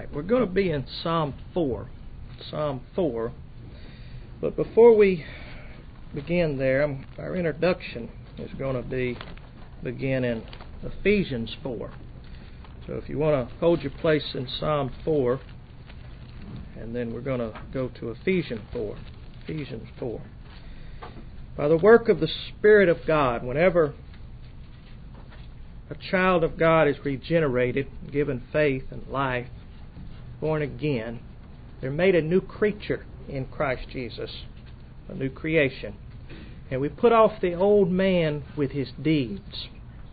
right, we're going to be in Psalm 4. Psalm 4. But before we begin there, our introduction is going to begin in Ephesians 4. So if you want to hold your place in Psalm 4, and then we're going to go to Ephesians 4. Ephesians 4. By the work of the Spirit of God, whenever a child of God is regenerated, given faith and life, born again, they're made a new creature in Christ Jesus, a new creation. And we put off the old man with his deeds.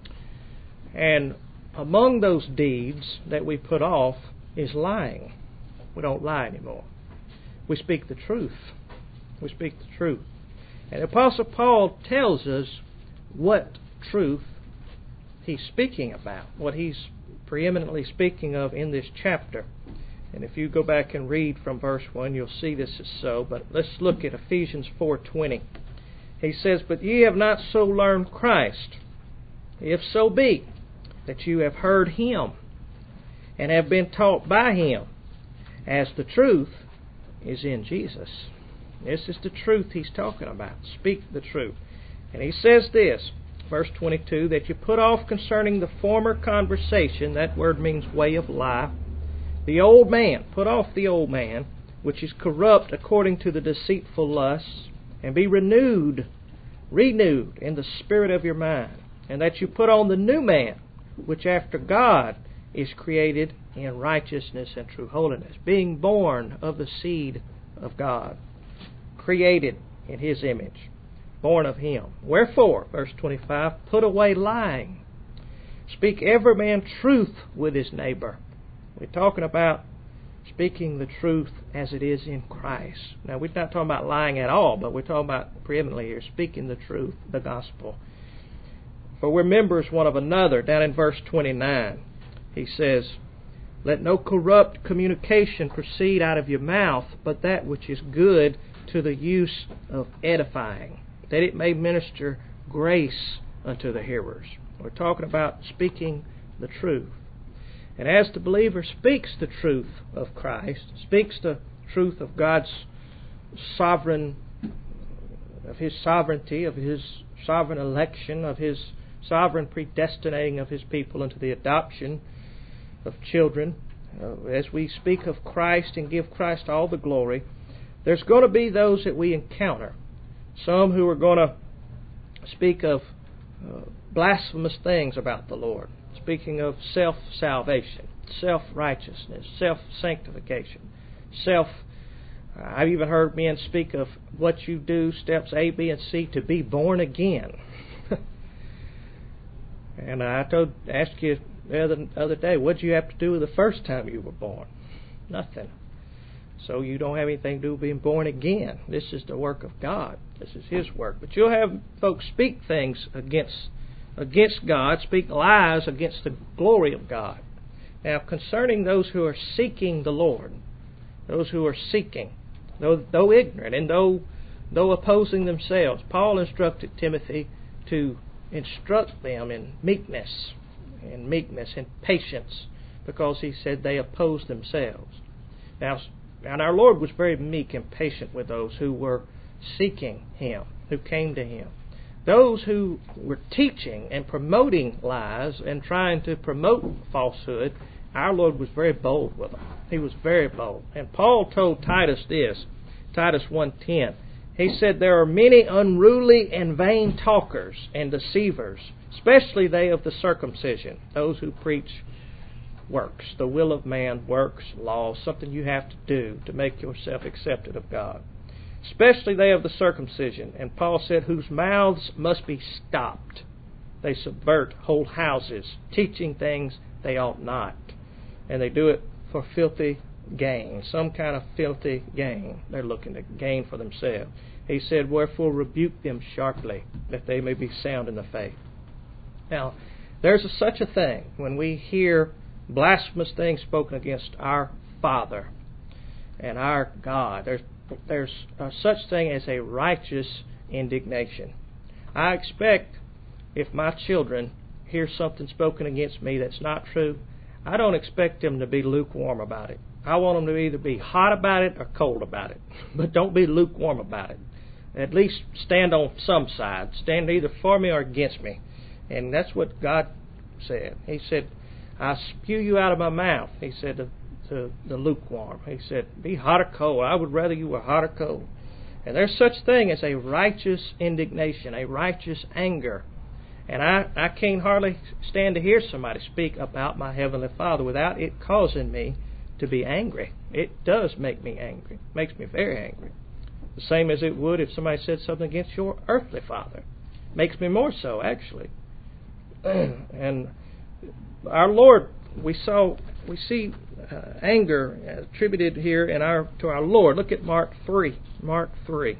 And among those deeds that we put off is lying. We don't lie anymore. We speak the truth. We speak the truth. And Apostle Paul tells us what truth he's speaking about, what he's preeminently speaking of in this chapter. And if you go back and read from verse 1, you'll see this is so. But let's look at Ephesians 4:20. He says, "But ye have not so learned Christ, if so be that you have heard Him, and have been taught by Him, as the truth is in Jesus." This is the truth he's talking about. Speak the truth. And he says this, verse 22, that you put off concerning the former conversation, that word means way of life, the old man, put off the old man, which is corrupt according to the deceitful lusts, and be renewed in the spirit of your mind, and that you put on the new man, which after God is created in righteousness and true holiness, being born of the seed of God, created in His image, born of Him. Wherefore, verse 25, put away lying. Speak every man truth with his neighbor. We're talking about speaking the truth as it is in Christ. Now, we're not talking about lying at all, but we're talking about preeminently here, speaking the truth, the gospel. For we're members one of another. Down in verse 29, he says, "Let no corrupt communication proceed out of your mouth, but that which is good to the use of edifying, that it may minister grace unto the hearers." We're talking about speaking the truth. And as the believer speaks the truth of Christ, speaks the truth of God's sovereign, of His sovereignty, of His sovereign election, of His sovereign predestinating of His people into the adoption of children, as we speak of Christ and give Christ all the glory, there's going to be those that we encounter. Some who are going to speak of blasphemous things about the Lord, speaking of self-salvation, self-righteousness, self-sanctification, I've even heard men speak of what you do, steps A, B, and C, to be born again. And I asked you the other day, what did you have to do with the first time you were born? Nothing. So you don't have anything to do with being born again. This is the work of God. This is His work. But you'll have folks speak things against God, speak lies against the glory of God. Now, concerning those who are seeking the Lord, those who are seeking, though ignorant and though opposing themselves, Paul instructed Timothy to instruct them in meekness, and patience, because he said they oppose themselves. Now, and our Lord was very meek and patient with those who were seeking Him, who came to Him. Those who were teaching and promoting lies and trying to promote falsehood, our Lord was very bold with them. He was very bold. And Paul told Titus this, Titus 1:10. He said, "There are many unruly and vain talkers and deceivers, especially they of the circumcision," those who preach works, the will of man, works, laws, something you have to do to make yourself accepted of God. "Especially they of the circumcision." And Paul said, "whose mouths must be stopped. They subvert whole houses, teaching things they ought not. And they do it for filthy gain," some kind of filthy gain. They're looking to gain for themselves. He said, "Wherefore rebuke them sharply, that they may be sound in the faith." Now, there's such a thing when we hear blasphemous things spoken against our Father and our God. There's such thing as a righteous indignation. I expect if my children hear something spoken against me that's not true, I don't expect them to be lukewarm about it. I want them to either be hot about it or cold about it. But don't be lukewarm about it. At least stand on some side. Stand either for me or against me. And that's what God said. He said, I spew you out of my mouth. He said to the lukewarm. He said, be hot or cold. I would rather you were hot or cold. And there's such thing as a righteous indignation, a righteous anger. And I can't hardly stand to hear somebody speak about my Heavenly Father without it causing me to be angry. It does make me angry. It makes me very angry. The same as it would if somebody said something against your earthly father. Makes me more so, actually. And our Lord, we see anger attributed here to our Lord. Look at Mark 3. Mark 3.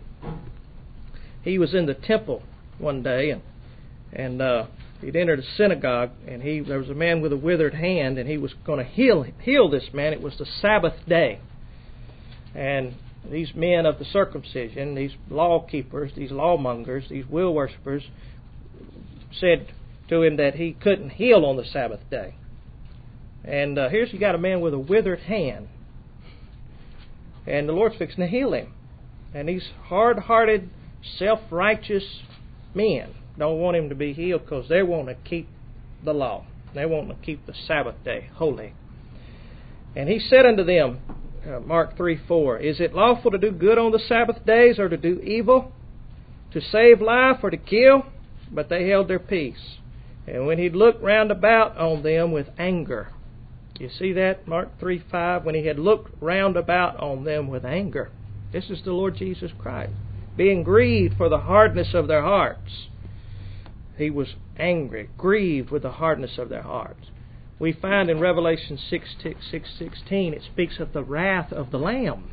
He was in the temple one day, and he'd entered a synagogue, and there was a man with a withered hand, and he was going to heal this man. It was the Sabbath day. And these men of the circumcision, these law keepers, these lawmongers, these will worshippers, said to him that he couldn't heal on the Sabbath day. And here's you got a man with a withered hand, and the Lord's fixing to heal him. And these hard-hearted, self-righteous men don't want him to be healed because they want to keep the law. They want to keep the Sabbath day holy. And he said unto them, Mark 3:4, is it lawful to do good on the Sabbath days or to do evil, to save life or to kill? But they held their peace. And when he looked round about on them with anger, you see that? Mark 3:5, when he had looked round about on them with anger. This is the Lord Jesus Christ. Being grieved for the hardness of their hearts. He was angry, grieved with the hardness of their hearts. We find in Revelation 6:16, it speaks of the wrath of the Lamb.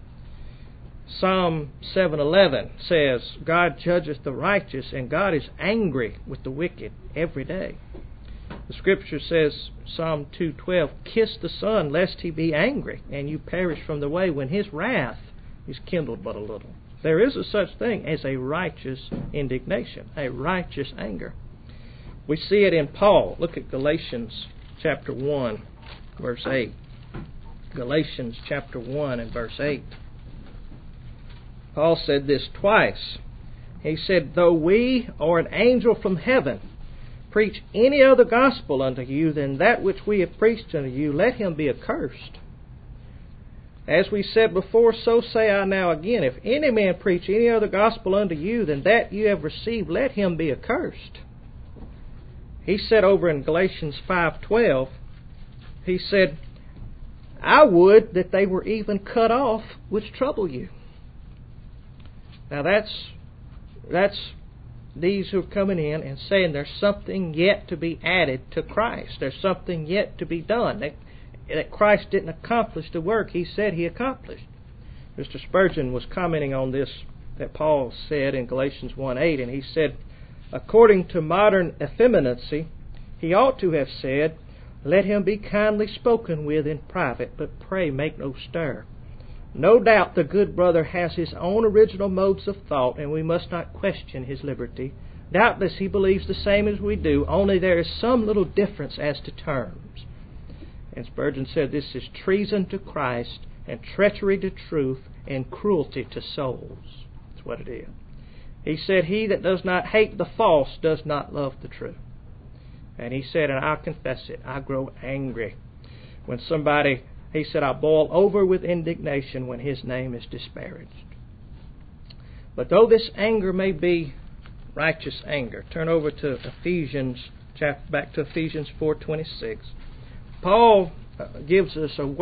Psalm 7:11 says, God judgeth the righteous, and God is angry with the wicked every day. The Scripture says, Psalm 2:12, kiss the Son, lest he be angry, and you perish from the way when his wrath is kindled but a little. There is a such thing as a righteous indignation, a righteous anger. We see it in Paul. Look at Galatians chapter 1, verse 8. Galatians chapter 1 and verse 8. Paul said this twice. He said, though we or an angel from heaven preach any other gospel unto you than that which we have preached unto you, let him be accursed. As we said before, so say I now again, if any man preach any other gospel unto you than that you have received, let him be accursed. He said over in Galatians 5:12, he said, I would that they were even cut off which trouble you. Now that's these who are coming in and saying there's something yet to be added to Christ. There's something yet to be done. That Christ didn't accomplish the work he said he accomplished. Mr. Spurgeon was commenting on this that Paul said in Galatians 1:8, and he said, according to modern effeminacy, he ought to have said, let him be kindly spoken with in private, but pray make no stir. No doubt the good brother has his own original modes of thought, and we must not question his liberty. Doubtless he believes the same as we do, only there is some little difference as to terms. And Spurgeon said this is treason to Christ and treachery to truth and cruelty to souls. That's what it is. He said, he that does not hate the false does not love the truth. And he said, and I'll confess it, I grow angry when somebody, he said, I boil over with indignation when his name is disparaged. But though this anger may be righteous anger, turn over to back to Ephesians 4:26. Paul gives us a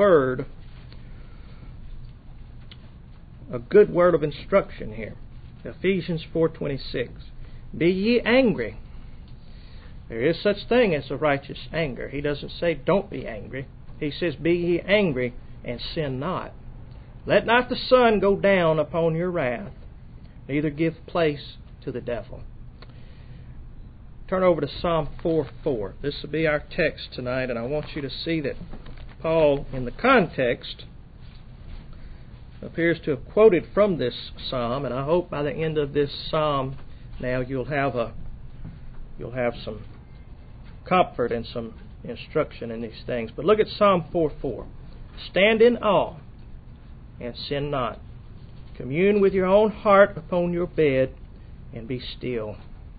good word of instruction here. Ephesians 4:26. Be ye angry. There is such thing as a righteous anger. He doesn't say don't be angry. He says be ye angry and sin not. Let not the sun go down upon your wrath, neither give place to the devil. Turn over to Psalm 4:4. This will be our text tonight, and I want you to see that Paul, in the context, appears to have quoted from this psalm, and I hope by the end of this psalm now you'll have some comfort and some instruction in these things. But look at Psalm 4:4. Stand in awe and sin not. Commune with your own heart upon your bed and be still.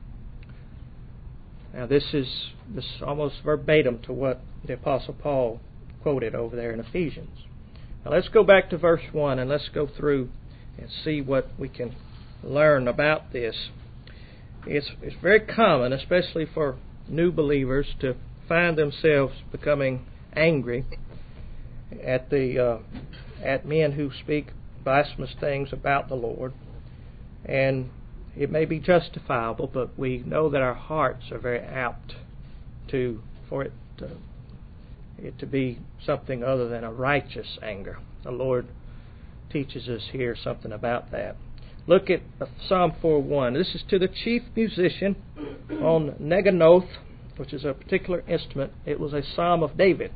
Now this is almost verbatim to what the Apostle Paul quoted over there in Ephesians. Now let's go back to verse 1 and let's go through and see what we can learn about this. It's very common, especially for new believers, to find themselves becoming angry at men who speak blasphemous things about the Lord. And it may be justifiable, but we know that our hearts are very apt for it to be something other than a righteous anger. The Lord teaches us here something about that. Look at Psalm 4:1. This is to the chief musician on Neganoth, which is a particular instrument. It was a psalm of David.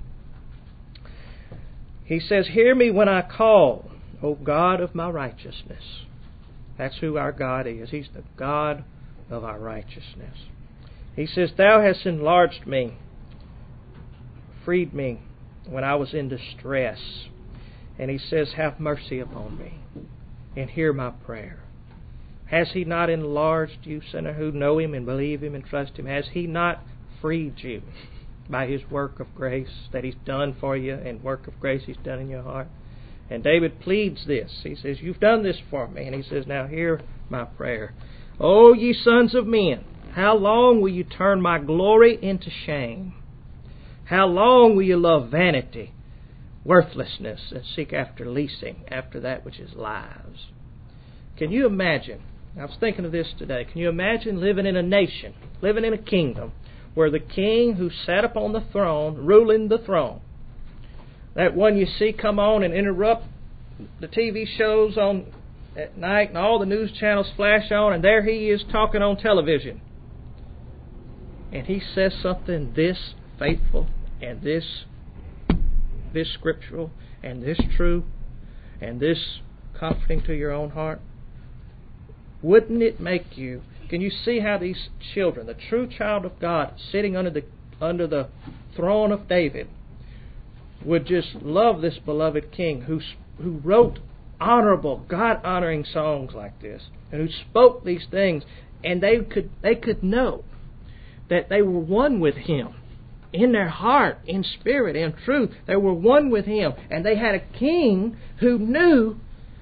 He says, "Hear me when I call, O God of my righteousness." That's who our God is. He's the God of our righteousness. He says, "Thou hast enlarged me, freed me when I was in distress." And he says, "Have mercy upon me and hear my prayer." Has He not enlarged you, sinner, who know Him and believe Him and trust Him? Has He not freed you by His work of grace that He's done for you and work of grace He's done in your heart? And David pleads this. He says, "You've done this for me." And he says, "Now hear my prayer. O ye sons of men, how long will you turn my glory into shame? How long will you love vanity, worthlessness, and seek after leasing, after that which is lies?" Can you imagine? I was thinking of this today. Can you imagine living in a nation, living in a kingdom, where the king who sat upon the throne, ruling the throne, that one you see come on and interrupt the TV shows on at night and all the news channels flash on, and there he is talking on television. And he says something this faithful and this scriptural and this true and this comforting to your own heart. Wouldn't it make you... Can you see how these children, the true child of God, sitting under the throne of David, would just love this beloved king who wrote honorable, God-honoring songs like this, and who spoke these things, and they could know that they were one with Him in their heart, in spirit, in truth. They were one with Him, and they had a king who knew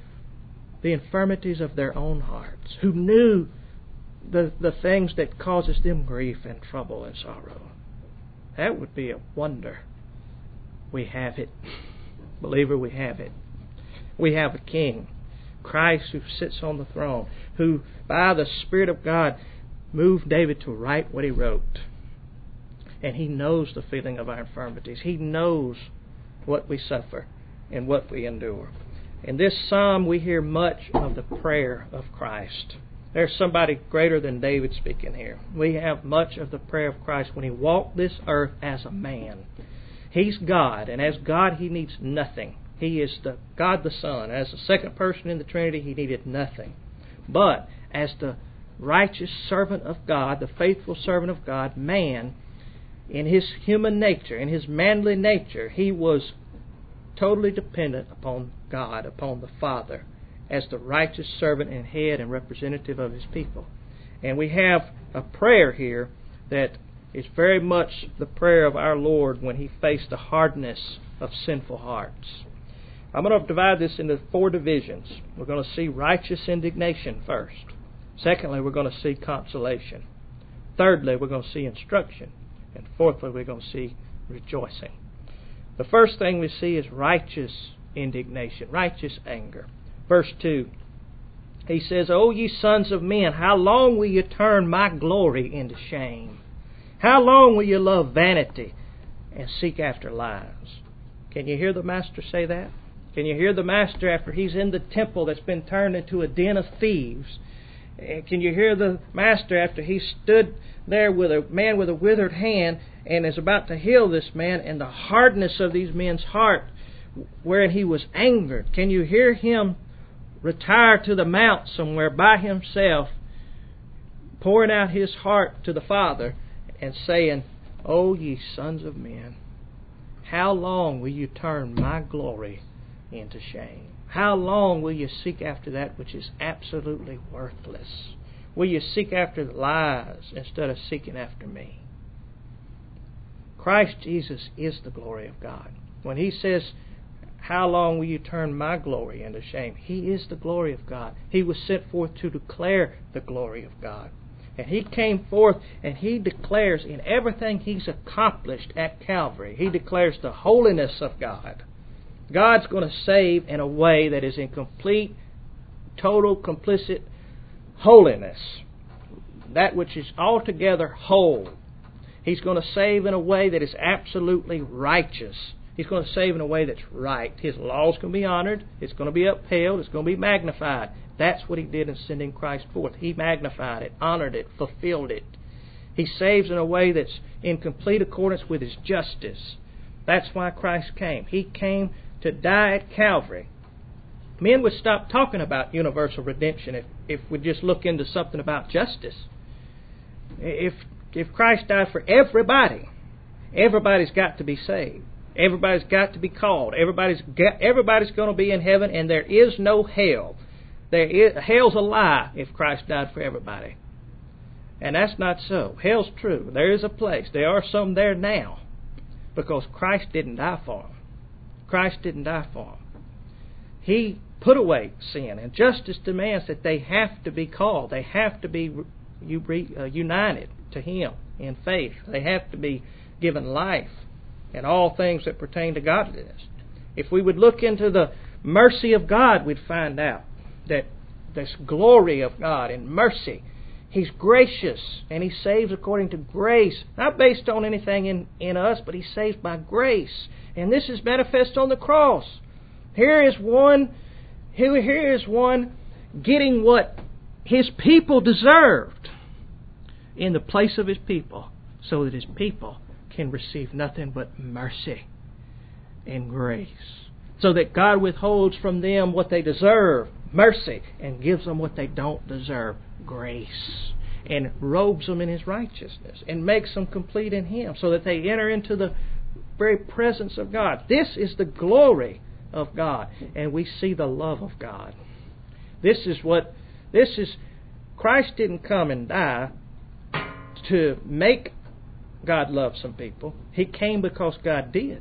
the infirmities of their own hearts, who knew the things that causes them grief and trouble and sorrow. That would be a wonder. We have it. Believer, we have it. We have a king, Christ, who sits on the throne, who by the Spirit of God moved David to write what he wrote. And He knows the feeling of our infirmities. He knows what we suffer and what we endure. In this psalm we hear much of the prayer of Christ. There's somebody greater than David speaking here. We have much of the prayer of Christ when He walked this earth as a man. He's God, and as God He needs nothing. He is the God the Son. As the second person in the Trinity, He needed nothing. But as the righteous servant of God, the faithful servant of God, man, in His human nature, in His manly nature, He was totally dependent upon God, upon the Father, as the righteous servant and head and representative of His people. And we have a prayer here that is very much the prayer of our Lord when He faced the hardness of sinful hearts. I'm going to divide this into 4 divisions. We're going to see righteous indignation first. Secondly, we're going to see consolation. Thirdly, we're going to see instruction. And fourthly, we're going to see rejoicing. The first thing we see is righteous indignation, righteous anger. Verse 2, he says, "O ye sons of men, how long will you turn my glory into shame? How long will you love vanity and seek after lies?" Can you hear the Master say that? Can you hear the Master after He's in the temple that's been turned into a den of thieves? Can you hear the Master after He stood there with a man with a withered hand and is about to heal this man, and the hardness of these men's heart wherein He was angered? Can you hear Him retire to the mount somewhere by Himself, pouring out His heart to the Father and saying, O ye sons of men, how long will you turn my glory into shame? How long will you seek after that which is absolutely worthless? Will you seek after the lies instead of seeking after me? Christ Jesus is the glory of God. When He says, how long will you turn my glory into shame? He is the glory of God. He was sent forth to declare the glory of God. And He came forth and He declares in everything He's accomplished at Calvary, He declares the holiness of God. God's going to save in a way that is in complete, total, complicit holiness. That which is altogether whole. He's going to save in a way that is absolutely righteous. He's going to save in a way that's right. His law is going to be honored. It's going to be upheld. It's going to be magnified. That's what He did in sending Christ forth. He magnified it, honored it, fulfilled it. He saves in a way that's in complete accordance with His justice. That's why Christ came. He came to die at Calvary. Men would stop talking about universal redemption if we just look into something about justice. If Christ died for everybody, everybody's got to be saved. Everybody's got to be called. Everybody's going to be in heaven, and there is no hell. Hell's a lie if Christ died for everybody. And that's not so. Hell's true. There is a place. There are some there now because Christ didn't die for them. Christ didn't die for them. He put away sin, and justice demands that they have to be called. They have to be united to Him in faith. They have to be given life and all things that pertain to godliness. If we would look into the mercy of God, we'd find out that this glory of God in mercy, He's gracious and He saves according to grace, not based on anything in us, but He saves by grace. And this is manifest on the cross. Here is one getting what His people deserved in the place of His people, so that His people can receive nothing but mercy and grace. So that God withholds from them what they deserve, mercy, and gives them what they don't deserve, grace. And robes them in His righteousness and makes them complete in Him, so that they enter into the very presence of God. This is the glory of God, and we see the love of God. Christ didn't come and die to make God love some people. He came because God did.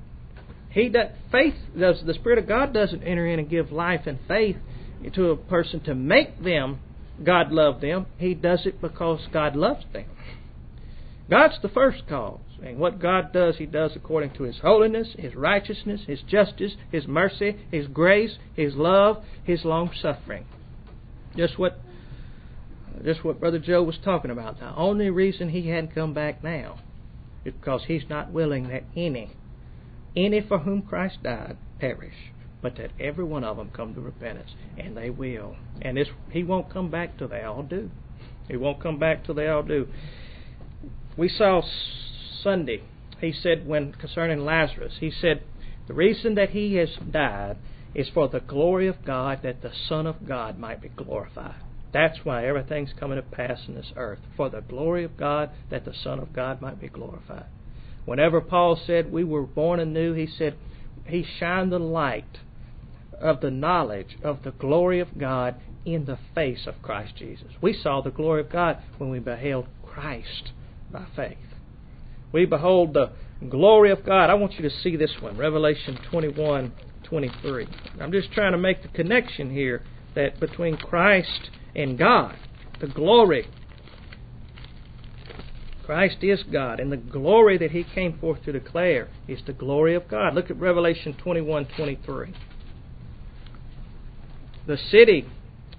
The Spirit of God doesn't enter in and give life and faith to a person to make them God love them. He does it because God loves them. God's the first cause. And what God does, He does according to His holiness, His righteousness, His justice, His mercy, His grace, His love, His long-suffering. Just what Brother Joe was talking about. The only reason He hadn't come back now is because He's not willing that any for whom Christ died, perish, but that every one of them come to repentance, and they will. And He won't come back till they all do. He won't come back till they all do. We saw Sunday, He said, when concerning Lazarus, He said, the reason that he has died is for the glory of God, that the Son of God might be glorified. That's why everything's coming to pass in this earth, for the glory of God, that the Son of God might be glorified. Whenever Paul said we were born anew, he said He shined the light of the knowledge of the glory of God in the face of Christ Jesus. We saw the glory of God when we beheld Christ by faith. We behold the glory of God. I want you to see this one, Revelation 21:23. I'm just trying to make the connection here that between Christ and God, the glory. Christ is God, and the glory that He came forth to declare is the glory of God. Look at Revelation 21:23. The city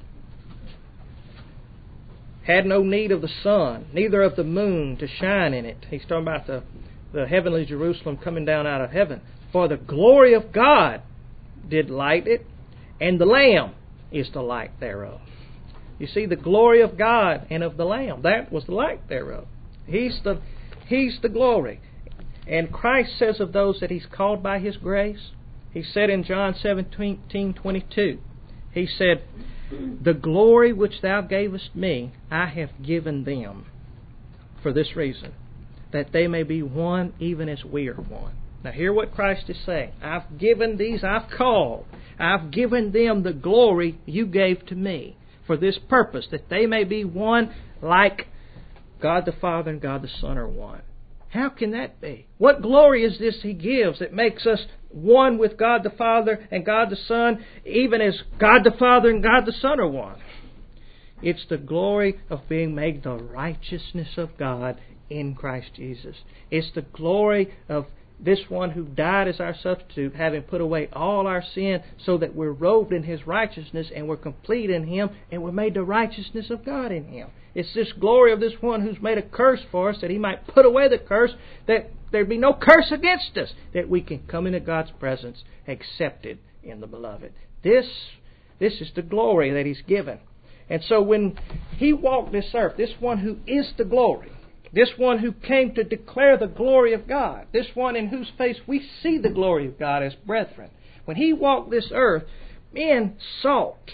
had no need of the sun, neither of the moon to shine in it. He's talking about the heavenly Jerusalem coming down out of heaven. For the glory of God did light it, and the Lamb is the light thereof. You see, the glory of God and of the Lamb, that was the light thereof. He's the glory. And Christ says of those that He's called by His grace, He said in John 17:22, He said, the glory which Thou gavest me, I have given them. For this reason, that they may be one even as we are one. Now hear what Christ is saying. I've called. I've given them the glory you gave to me for this purpose, that they may be one like God the Father and God the Son are one. How can that be? What glory is this He gives that makes us one with God the Father and God the Son, even as God the Father and God the Son are one? It's the glory of being made the righteousness of God in Christ Jesus. It's the glory of this one who died as our substitute, having put away all our sin, so that we're robed in His righteousness and we're complete in Him, and we're made the righteousness of God in Him. It's this glory of this one who's made a curse for us, that He might put away the curse, that there'd be no curse against us, that we can come into God's presence accepted in the Beloved. This is the glory that He's given. And so when He walked this earth, this one who is the glory, this one who came to declare the glory of God, this one in whose face we see the glory of God as brethren, when He walked this earth, men sought.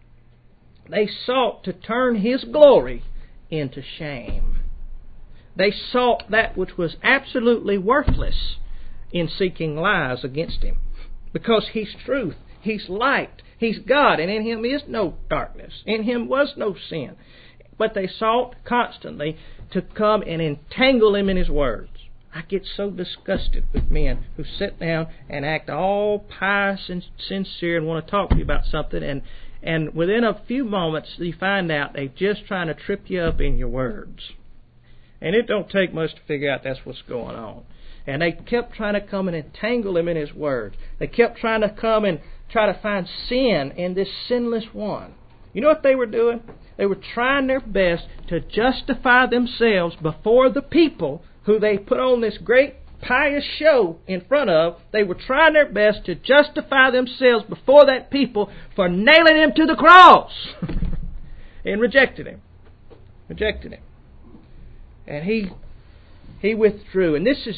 They sought to turn His glory into shame. They sought that which was absolutely worthless in seeking lies against Him. Because He's truth, He's light, He's God, and in Him is no darkness. In Him was no sin. But they sought constantly to come and entangle Him in His words. I get so disgusted with men who sit down and act all pious and sincere and want to talk to you about something, and within a few moments you find out they're just trying to trip you up in your words. And it don't take much to figure out that's what's going on. And they kept trying to come and entangle Him in His words. They kept trying to come and try to find sin in this sinless one. You know what they were doing? They were trying their best to justify themselves before the people who they put on this great pious show in front of. They were trying their best to justify themselves before that people for nailing Him to the cross. And rejected Him. Rejected Him. And He withdrew. And this is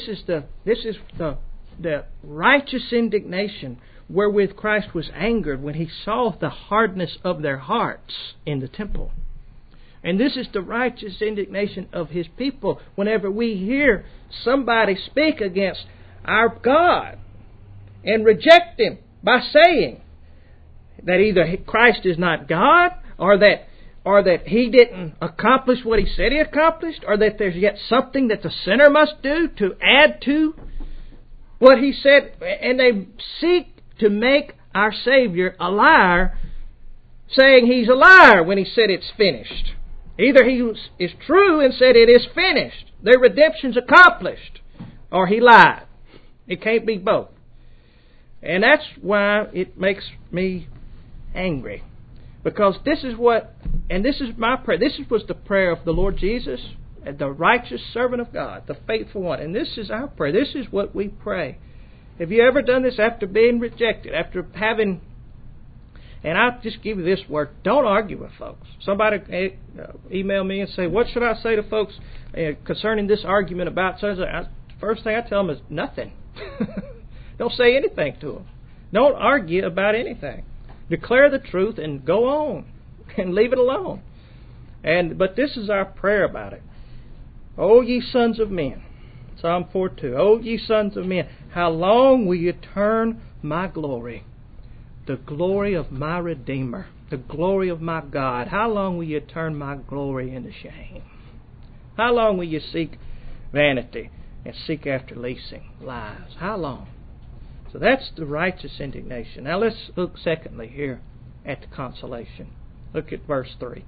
the righteous indignation wherewith Christ was angered when He saw the hardness of their hearts in the temple. And this is the righteous indignation of His people whenever we hear somebody speak against our God and reject Him by saying that either Christ is not God, or that He didn't accomplish what He said He accomplished, or that there's yet something that the sinner must do to add to what He said. And they seek to make our Savior a liar, saying He's a liar when He said it's finished. Either He is true and said it is finished, their redemption's accomplished, or He lied. It can't be both. And that's why it makes me angry. Because this is what, and this is my prayer, this was the prayer of the Lord Jesus, the righteous servant of God, the faithful one. And this is our prayer. This is what we pray. Have you ever done this after being rejected, after having... And I'll just give you this word. Don't argue with folks. Somebody email me and say, what should I say to folks concerning this argument about such a... First thing I tell them is nothing. Don't say anything to them. Don't argue about anything. Declare the truth and go on and leave it alone. But this is our prayer about it. O ye sons of men. Psalm 4:2. O ye sons of men, how long will you turn my glory? The glory of my Redeemer, the glory of my God. How long will you turn my glory into shame? How long will you seek vanity and seek after leasing lies? How long? So that's the righteous indignation. Now let's look secondly here at the consolation. Look at verse 3.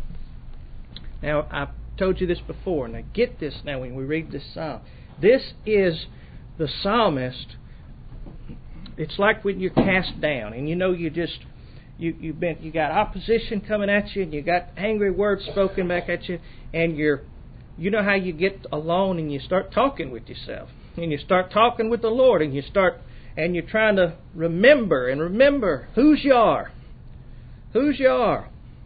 Now I've told you this before. Now get this now when we read this psalm. This is the psalmist. It's like when you're cast down and you know you got opposition coming at you and you got angry words spoken back at you, and you know how you get alone and you start talking with yourself and you start talking with the Lord and you're trying to remember whose you are. Whose you are.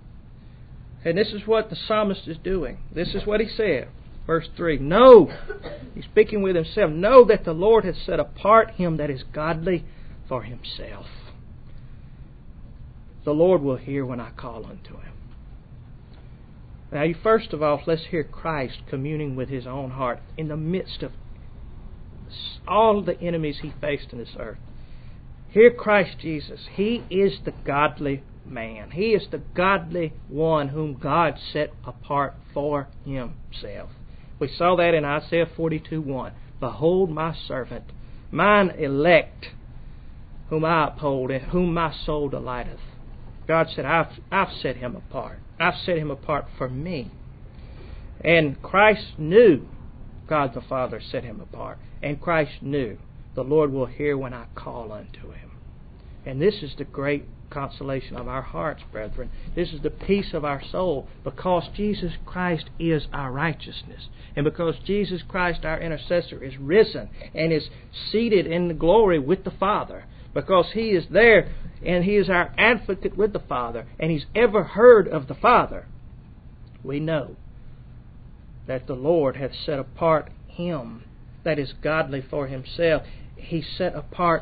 And this is what the psalmist is doing. This is what he said. Verse 3. Know, he's speaking with himself, know that the Lord has set apart him that is godly for Himself. The Lord will hear when I call unto Him. Now, first of all, let's hear Christ communing with His own heart in the midst of all the enemies He faced in this earth. Hear Christ Jesus. He is the godly man. He is the godly one whom God set apart for Himself. We saw that in Isaiah 42:1. Behold my servant, mine elect, whom I uphold, and whom my soul delighteth. God said, I've set him apart. I've set him apart for me. And Christ knew God the Father set him apart. And Christ knew the Lord will hear when I call unto Him. And this is the great consolation of our hearts, brethren. This is the peace of our soul, because Jesus Christ is our righteousness. And because Jesus Christ, our intercessor, is risen and is seated in the glory with the Father. Because He is there and He is our advocate with the Father, and He's ever heard of the Father, we know that the Lord hath set apart Him that is godly for Himself. He set apart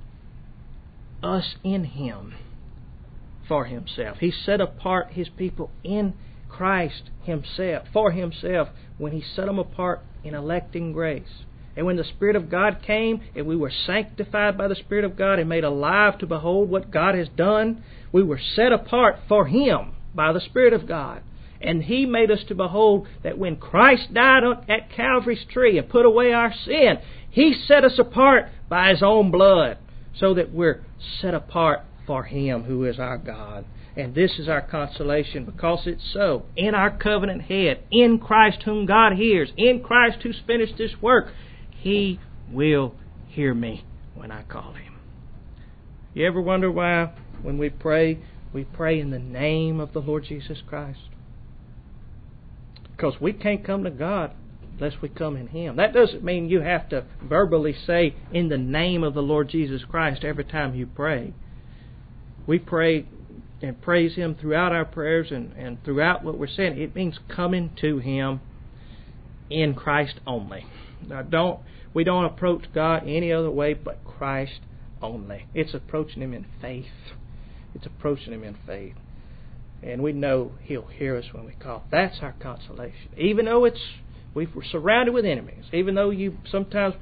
us in Him for Himself. He set apart His people in Christ Himself, for Himself, when He set them apart in electing grace. And when the Spirit of God came and we were sanctified by the Spirit of God and made alive to behold what God has done, we were set apart for Him by the Spirit of God. And He made us to behold that when Christ died at Calvary's tree and put away our sin, He set us apart by His own blood, so that we're set apart for Him who is our God. And this is our consolation, because it's so. In our covenant head, in Christ whom God hears, in Christ who's finished this work, He will hear me when I call Him. You ever wonder why when we pray in the name of the Lord Jesus Christ? Because we can't come to God unless we come in Him. That doesn't mean you have to verbally say in the name of the Lord Jesus Christ every time you pray. We pray and praise Him throughout our prayers and throughout what we're saying. It means coming to Him in Christ only. Now, we don't approach God any other way but Christ only. It's approaching Him in faith. It's approaching Him in faith. And we know He'll hear us when we call. That's our consolation. Even though we're surrounded with enemies, even though you sometimes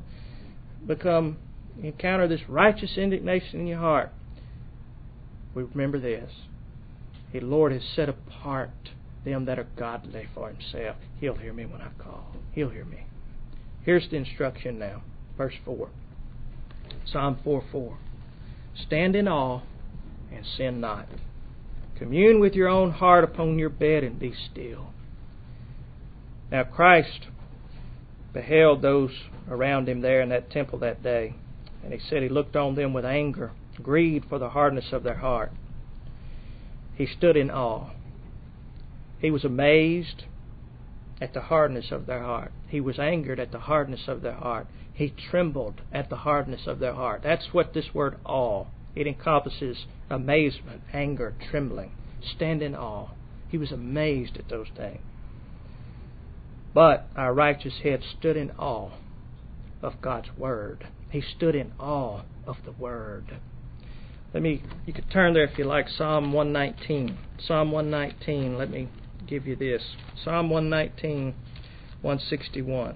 encounter this righteous indignation in your heart, we remember this. The Lord has set apart them that are godly for Himself. He'll hear me when I call. He'll hear me. Here's the instruction now. Verse 4. Psalm 4:4. Stand in awe and sin not. Commune with your own heart upon your bed and be still. Now Christ beheld those around Him there in that temple that day, and He said He looked on them with anger, grieved for the hardness of their heart. He stood in awe. He was amazed at the hardness of their heart. He was angered at the hardness of their heart. He trembled at the hardness of their heart. That's what this word awe, it encompasses amazement, anger, trembling. Stand in awe. He was amazed at those things. But our righteous head stood in awe of God's Word. He stood in awe of the Word. You could turn there if you like, Psalm 119. Psalm 119, let me give you this. Psalm 119, 161.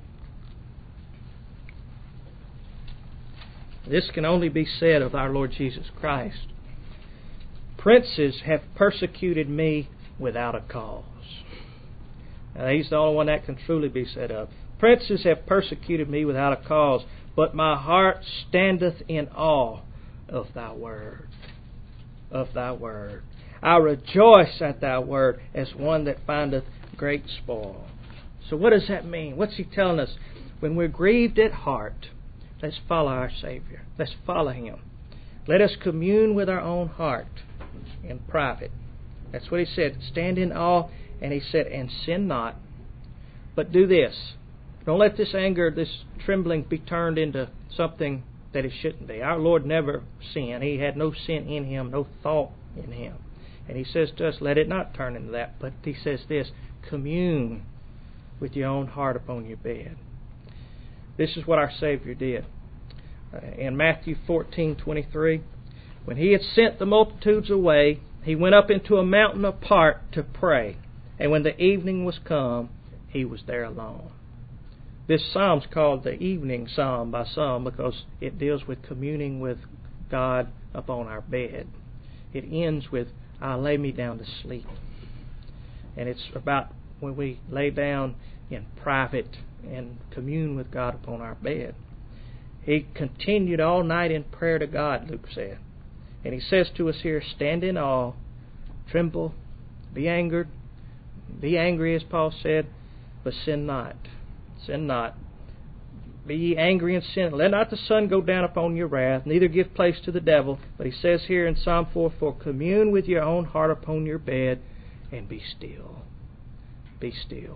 This can only be said of our Lord Jesus Christ. Princes have persecuted me without a cause. Now, He's the only one that can truly be said of. Princes have persecuted me without a cause, but my heart standeth in awe of Thy word. Of Thy word. I rejoice at Thy word as one that findeth great spoil. So what does that mean? What's He telling us? When we're grieved at heart, let's follow our Savior. Let's follow Him. Let us commune with our own heart in private. That's what He said. Stand in awe. And He said, and sin not. But do this. Don't let this anger, this trembling be turned into something that it shouldn't be. Our Lord never sinned. He had no sin in Him, no thought in Him. And He says to us, let it not turn into that. But He says this, commune with your own heart upon your bed. This is what our Savior did. In Matthew 14:23, when He had sent the multitudes away, He went up into a mountain apart to pray. And when the evening was come, he was there alone. This psalm's called the evening psalm by some because it deals with communing with God upon our bed. It ends with, "I'll lay me down to sleep." And it's about when we lay down in private and commune with God upon our bed. He continued all night in prayer to God, Luke said. And he says to us here, stand in awe, tremble, be angered, be angry as Paul said, but sin not. Sin not. Be ye angry and sin. Let not the sun go down upon your wrath, neither give place to the devil. But he says here in Psalm 4:4, commune with your own heart upon your bed and be still. Be still.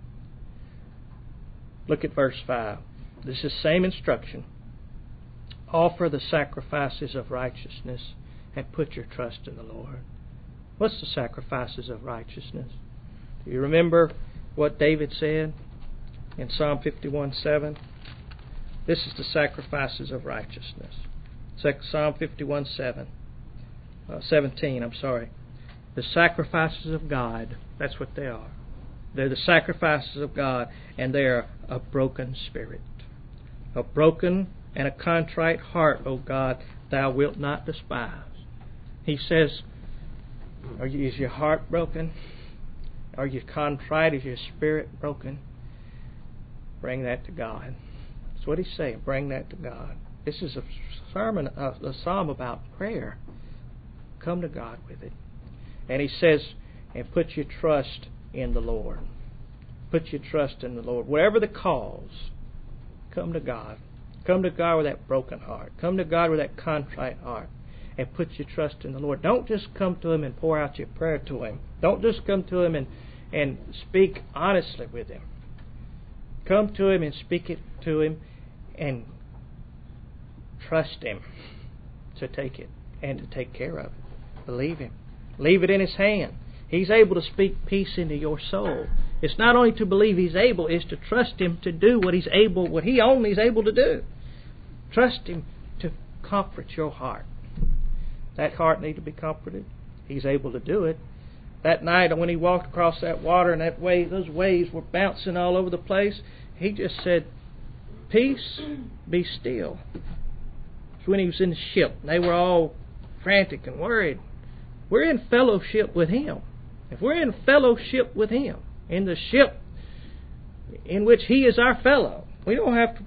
Look at verse 5. This is the same instruction. Offer the sacrifices of righteousness and put your trust in the Lord. What's the sacrifices of righteousness? Do you remember what David said in Psalm 51:7? This is the sacrifices of righteousness. Psalm 51:17. The sacrifices of God, that's what they are. They're the sacrifices of God, and they are a broken spirit. A broken and a contrite heart, O God, thou wilt not despise. He says, is your heart broken? Are you contrite? Is your spirit broken? Bring that to God. That's what he's saying. Bring that to God. This is a psalm about prayer. Come to God with it. And he says, and put your trust in the Lord. Put your trust in the Lord. Whatever the cause, come to God. Come to God with that broken heart. Come to God with that contrite heart. And put your trust in the Lord. Don't just come to Him and pour out your prayer to Him. Don't just come to Him and speak honestly with Him. Come to Him and speak it to Him and trust Him to take it and to take care of it. Believe Him. Leave it in His hand. He's able to speak peace into your soul. It's not only to believe He's able, it's to trust Him to do what He only is able to do. Trust Him to comfort your heart. That heart needs to be comforted. He's able to do it. That night when he walked across that water and those waves were bouncing all over the place, he just said, peace, be still. It's when he was in the ship. They were all frantic and worried. We're in fellowship with Him. If we're in fellowship with Him, in the ship in which He is our fellow, we don't have to...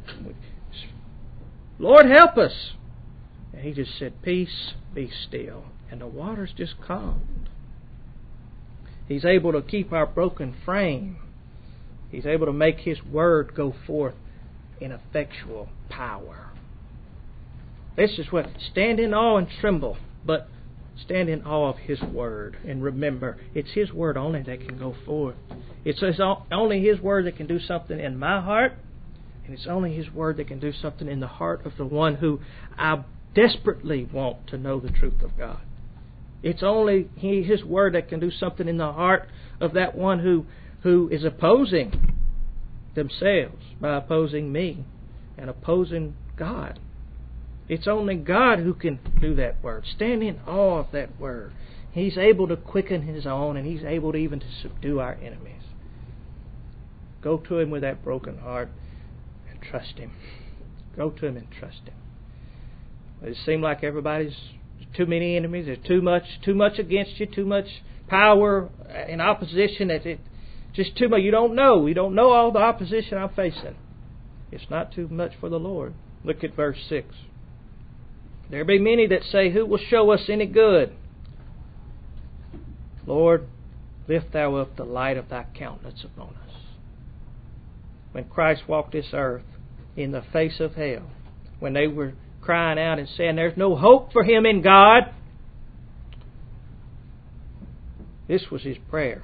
Lord, help us. And He just said, peace, be still. And the waters just calmed. He's able to keep our broken frame. He's able to make His Word go forth in effectual power. This is what, stand in awe and tremble, but stand in awe of His Word. And remember, it's His Word only that can go forth. It's only His Word that can do something in my heart, and it's only His Word that can do something in the heart of the one who I desperately want to know the truth of God. It's only His Word that can do something in the heart of that one who is opposing themselves by opposing me and opposing God. It's only God who can do that Word. Stand in awe of that Word. He's able to quicken His own, and He's able to even to subdue our enemies. Go to Him with that broken heart and trust Him. Go to Him and trust Him. It seems like everybody's too many enemies. There's too much against you, too much power in opposition. It's just too much. You don't know. You don't know all the opposition I'm facing. It's not too much for the Lord. Look at verse 6. There be many that say, who will show us any good? Lord, lift Thou up the light of Thy countenance upon us. When Christ walked this earth in the face of hell, when they were crying out and saying there's no hope for Him in God, this was His prayer.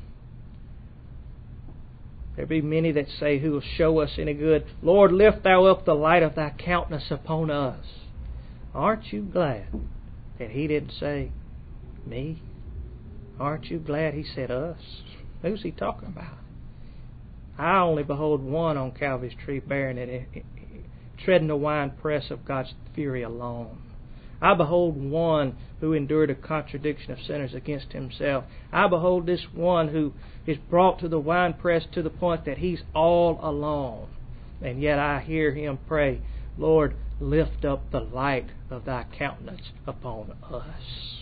There be many that say, who will show us any good? Lord, lift Thou up the light of Thy countenance upon us. Aren't you glad that He didn't say me? Aren't you glad He said us? Who's He talking about? I only behold one on Calvary's tree bearing it, treading the winepress of God's fury alone. I behold one who endured a contradiction of sinners against himself. I behold this one who is brought to the winepress to the point that he's all alone. And yet I hear him pray, Lord, lift up the light of thy countenance upon us.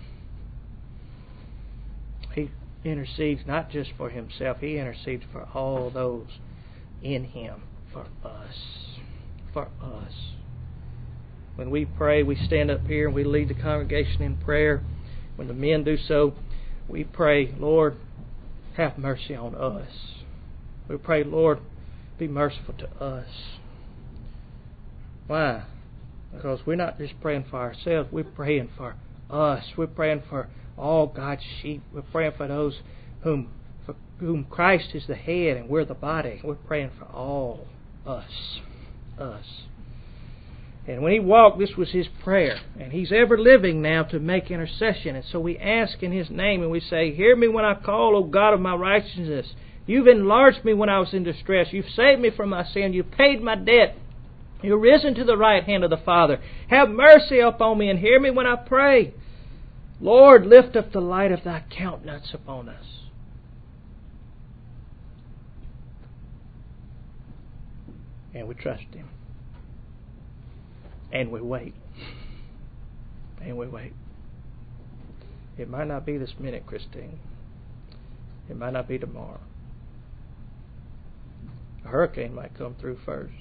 He intercedes not just for himself, he intercedes for all those in him, for us. For us. When we pray, we stand up here and we lead the congregation in prayer. When the men do so, we pray, Lord, have mercy on us. We pray, Lord, be merciful to us. Why? Because we're not just praying for ourselves, we're praying for us. We're praying for all God's sheep. We're praying for those for whom Christ is the head and we're the body. We're praying for all us. Us. And when he walked, this was his prayer. And he's ever living now to make intercession. And so we ask in his name and we say, hear me when I call, O God of my righteousness. You've enlarged me when I was in distress. You've saved me from my sin. You've paid my debt. You're risen to the right hand of the Father. Have mercy upon me and hear me when I pray. Lord, lift up the light of thy countenance upon us. And we trust him. And we wait. And we wait. It might not be this minute, Christine. It might not be tomorrow. A hurricane might come through first.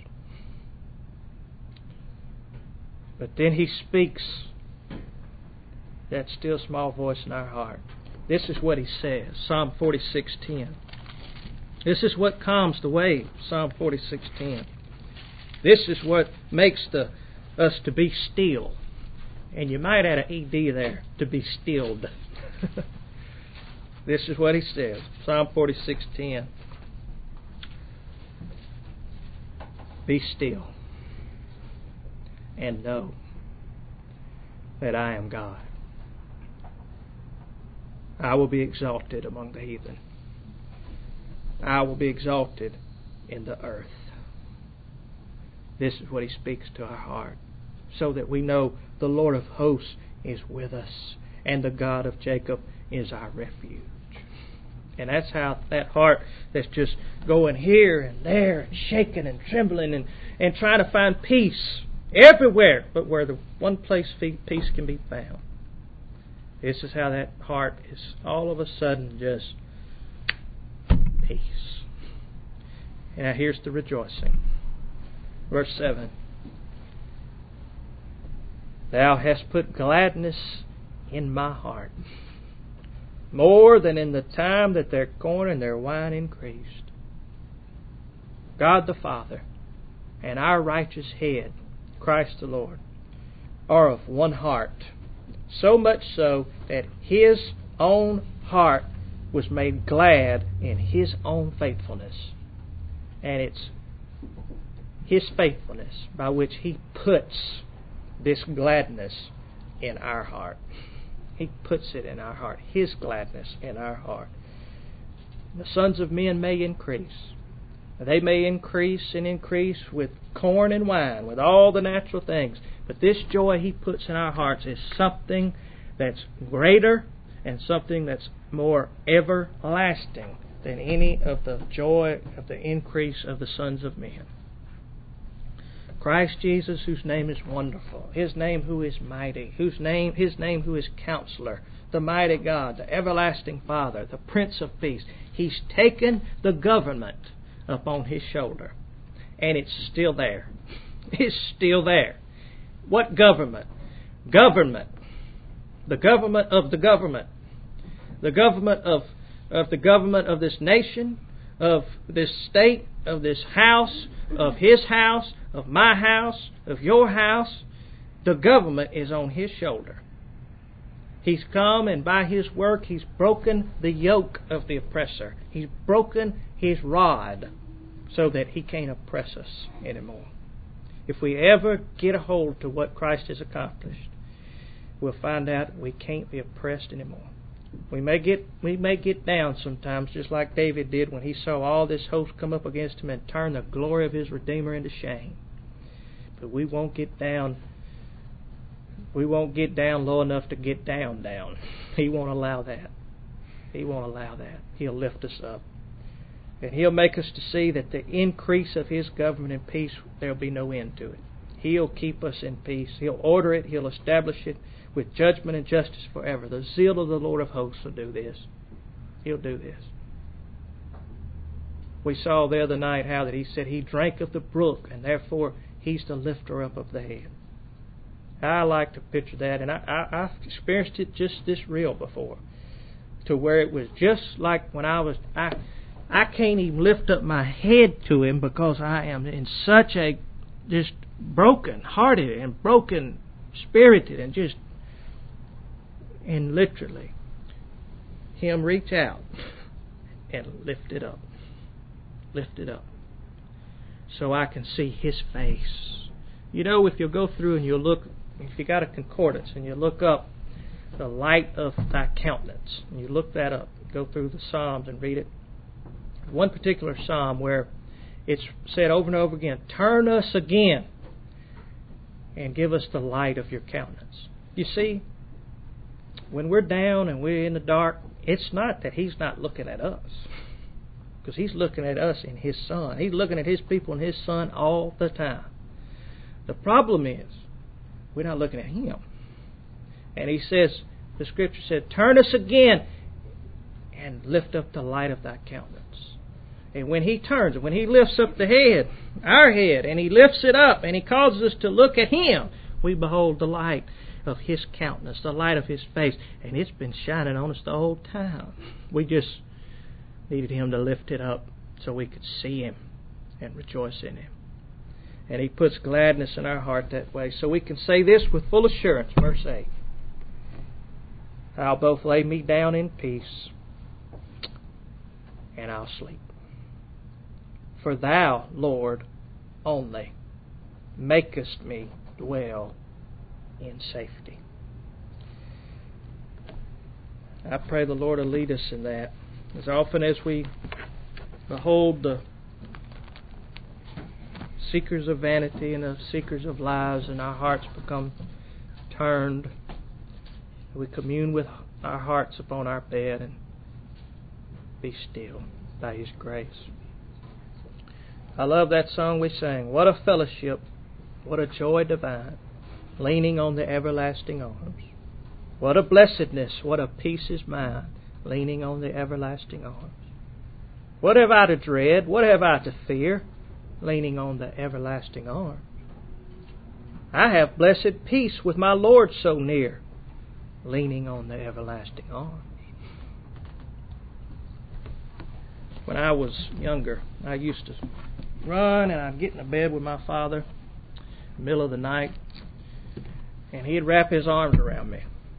But then he speaks that still small voice in our heart. This is what he says. Psalm 46:10. This is what calms the wave. Psalm 46:10. This is what makes us to be still. And you might add an ED there, to be stilled. This is what he says. Psalm 46:10. Be still and know that I am God. I will be exalted among the heathen. I will be exalted in the earth. This is what he speaks to our heart, so that we know the Lord of hosts is with us, and the God of Jacob is our refuge. And that's how that heart that's just going here and there and shaking and trembling and trying to find peace everywhere, but where the one place peace can be found. This is how that heart is all of a sudden just peace. And now here's the rejoicing. Verse 7. Thou hast put gladness in my heart, more than in the time that their corn and their wine increased. God the Father and our righteous head, Christ the Lord, are of one heart, so much so that his own heart was made glad in his own faithfulness. And it's his faithfulness by which he puts this gladness in our heart. He puts it in our heart, his gladness in our heart. The sons of men may increase. They may increase and increase with corn and wine, with all the natural things. But this joy he puts in our hearts is something that's greater and something that's more everlasting than any of the joy of the increase of the sons of men. Christ Jesus, whose name is wonderful, his name who is mighty, his name who is Counselor, the mighty God, the everlasting Father, the Prince of Peace. He's taken the government upon his shoulder, and it's still there. It's still there. What government? Government. The government of the government. The government of the government of this nation, of this state, of this house, of his house, of my house, of your house. The government is on his shoulder. He's come, and by his work he's broken the yoke of the oppressor. He's broken his rod so that he can't oppress us anymore. If we ever get a hold to what Christ has accomplished, we'll find out we can't be oppressed anymore. We may get down sometimes, just like David did when he saw all this host come up against him and turn the glory of his Redeemer into shame. But we won't get down We won't get down low enough to get down. He won't allow that. He won't allow that. He'll lift us up. And He'll make us to see that the increase of His government and peace, there'll be no end to it. He'll keep us in peace. He'll order it. He'll establish it with judgment and justice forever. The zeal of the Lord of hosts will do this. He'll do this. We saw the other night how that He said He drank of the brook, and therefore He's the lifter up of the head. I like to picture that, and I've experienced it just this real before, to where it was just like when I can't even lift up my head to Him because I am in such a just broken hearted and broken spirited, and literally Him reach out and lift it up, so I can see His face. You know, if you'll go through and you'll look, if you got a concordance and you look up the light of Thy countenance, and you look that up, go through the Psalms and read it. One particular Psalm where it's said over and over again, turn us again and give us the light of Your countenance. You see, when we're down and we're in the dark, it's not that He's not looking at us, because He's looking at us in His Son. He's looking at His people and His Son all the time. The problem is, we're not looking at Him. And He says, the Scripture said, turn us again and lift up the light of Thy countenance. And when He turns, when He lifts up the head, our head, and He lifts it up, and He causes us to look at Him, we behold the light of His countenance, the light of His face. And it's been shining on us the whole time. We just needed Him to lift it up so we could see Him and rejoice in Him. And He puts gladness in our heart that way. So we can say this with full assurance, verse 8. I'll both lay me down in peace, and I'll sleep. For Thou, Lord, only makest me dwell in safety. I pray the Lord will lead us in that. As often as we behold the seekers of vanity and the seekers of lies, and our hearts become turned, we commune with our hearts upon our bed and be still by His grace. I love that song we sang. What a fellowship, what a joy divine, leaning on the everlasting arms. What a blessedness, what a peace is mine, leaning on the everlasting arms. What have I to dread? What have I to fear? Leaning on the everlasting arms. I have blessed peace with my Lord so near, leaning on the everlasting arms. When I was younger, I used to run and I'd get in bed with my father in the middle of the night, and he'd wrap his arms around me.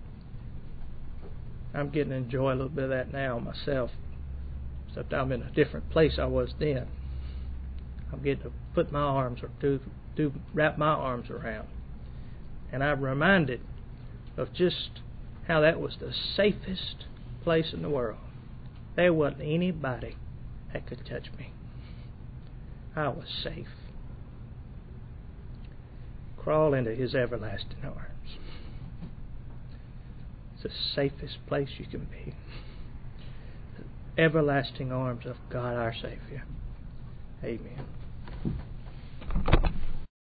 I'm getting to enjoy a little bit of that now myself, except I'm in a different place I was then. I'm getting to put my arms or wrap my arms around. And I'm reminded of just how that was the safest place in the world. There wasn't anybody that could touch me. I was safe. Crawl into His everlasting arms. It's the safest place you can be. The everlasting arms of God our Savior. Amen.